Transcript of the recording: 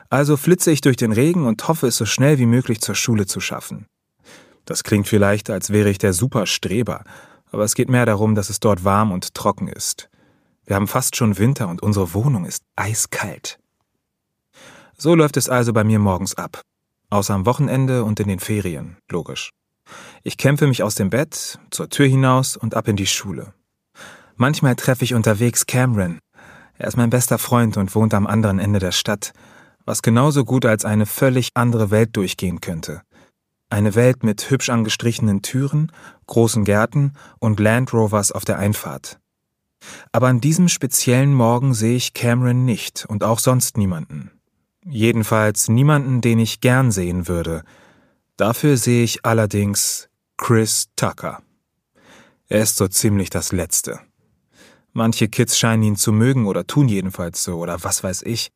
Also flitze ich durch den Regen und hoffe, es so schnell wie möglich zur Schule zu schaffen. Das klingt vielleicht, als wäre ich der Superstreber, aber es geht mehr darum, dass es dort warm und trocken ist. Wir haben fast schon Winter und unsere Wohnung ist eiskalt. So läuft es also bei mir morgens ab. Außer am Wochenende und in den Ferien, logisch. Ich kämpfe mich aus dem Bett, zur Tür hinaus und ab in die Schule. Manchmal treffe ich unterwegs Cameron. Er ist mein bester Freund und wohnt am anderen Ende der Stadt, was genauso gut als eine völlig andere Welt durchgehen könnte. Eine Welt mit hübsch angestrichenen Türen, großen Gärten und Land Rovers auf der Einfahrt. Aber an diesem speziellen Morgen sehe ich Cameron nicht und auch sonst niemanden. Jedenfalls niemanden, den ich gern sehen würde. Dafür sehe ich allerdings Chris Tucker. Er ist so ziemlich das Letzte. Manche Kids scheinen ihn zu mögen oder tun jedenfalls so oder was weiß ich.